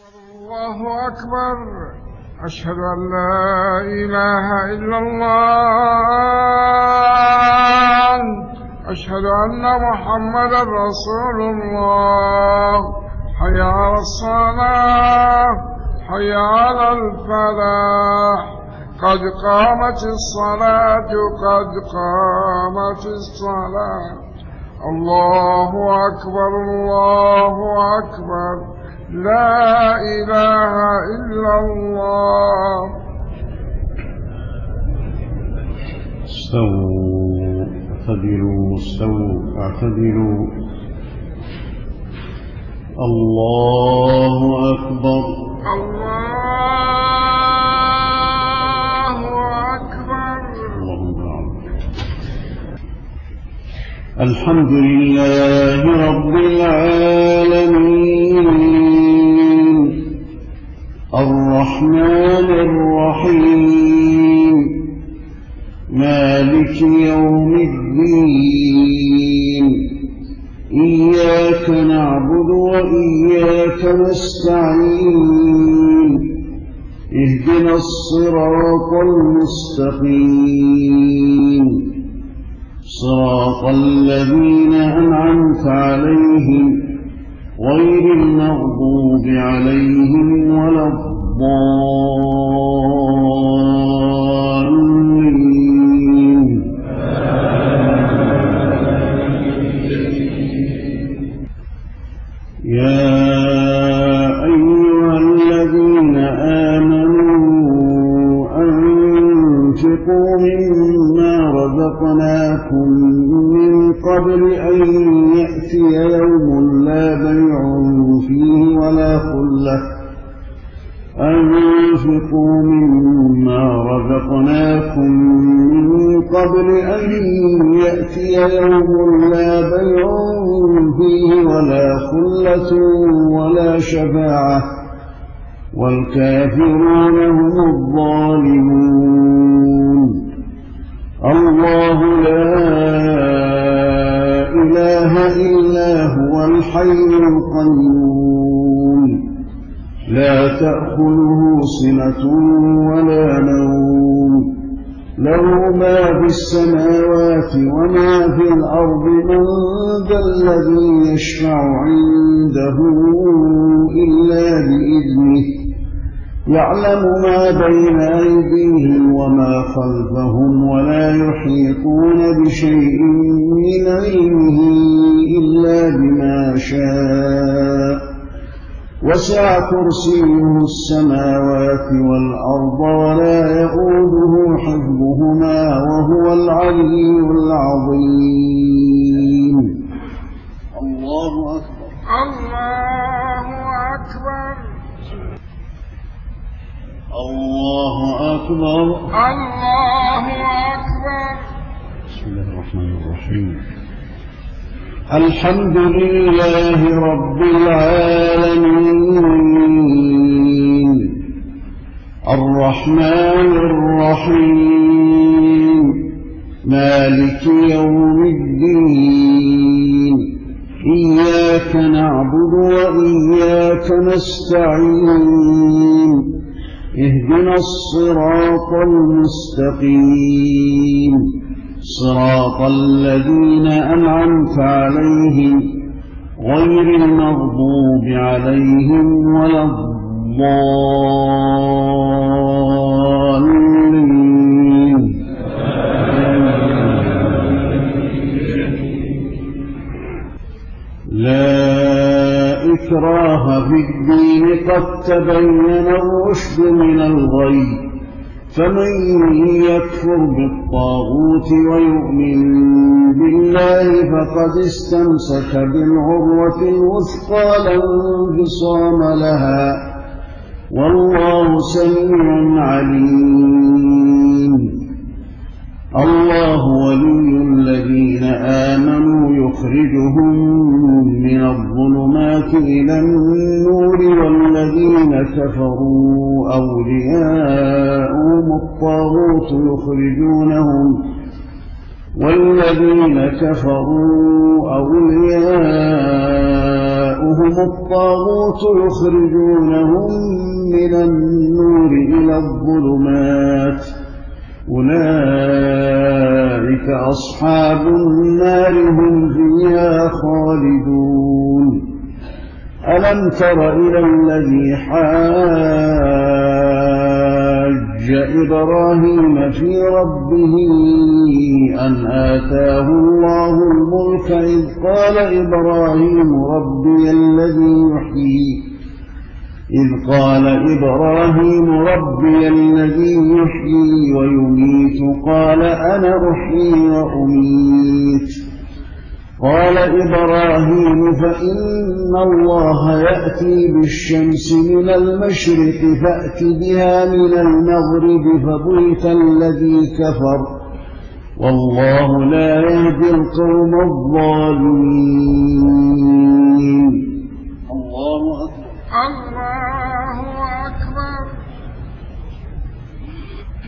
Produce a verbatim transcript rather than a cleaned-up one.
الله أكبر. أشهد أن لا إله إلا الله. أشهد أن محمدا رسول الله. حي على الصلاة، حي على الفلاح، قد قامت الصلاة، قد قامت الصلاة. الله أكبر، الله أكبر، لا إله إلا الله. استووا اعتدلوا، استووا اعتدلوا. الله أكبر، الله أكبر. اللهم أعلم. الحمد لله رب العالمين، الرحمن الرحيم، مالك يوم الدين. إياك نعبد وإياك نستعين، اهدنا الصراط المستقيم، صراط الذين أنعمت عليهم غير المغضوب عليهم ولا الضالين. يا أيها الذين آمنوا أنفقوا مما رزقناكم من قبل أن يأتي يوم لا بيع فيه ولا خلة أنفقوا مما رزقناكم من قبل أن يأتي يوم لا بيع فيه ولا خلة ولا شفاعة والكافرون هم الظالمون. الله لا إله إلا هو الحي القيوم، لا تأخذه سنة ولا نوم، له ما في السماوات وما في الأرض. من ذا الذي يشفع عنده إلا بإذنه، يعلم ما بين أيديهم وما خلفهم، ولا يحيطون بشيء من علمه إلا بما شاء. وسع كرسيه السماوات والأرض ولا يئوده حفظهما وهو العلي العظيم. الله أكبر، الله أكبر، الله أكبر، الله أكبر. بسم الله الرحمن الرحيم. الحمد لله رب العالمين، الرحمن الرحيم، مالك يوم الدين. إياك نعبد وإياك نستعين، اهدنا الصراط المستقيم، صراط الذين أنعمت عليهم غير المغضوب عليهم ولا الضالين. لا إكراه في الدين، قد تبين الرشد من الغي، فمن يكفر بالطاغوت ويؤمن بالله فقد استمسك بالعروة الوثقى لا انفصام لها، والله سميع عليم. الله ولي الذين آمنوا يخرجهم من الظلمات إلى النور، والذين كفروا أولياءهم الطاغوت يخرجونهم والذين كفروا أولياءهم أولياؤهم الطاغوت يخرجونهم من النور إلى الظلمات أولئك أصحاب النار هم فيها خالدون ألم تر إلى الذي حاج إبراهيم في ربه أن آتاه الله الملك إذ قال إبراهيم ربي الذي يحيي إذ قال إبراهيم ربي الذي يحيي ويميت قال أنا أحيي وأميت قال إبراهيم فإن الله يأتي بالشمس من المشرق فأت بها من المغرب فبهت الذي كفر والله لا يهدي القوم الظالمين. الله أكبر. الله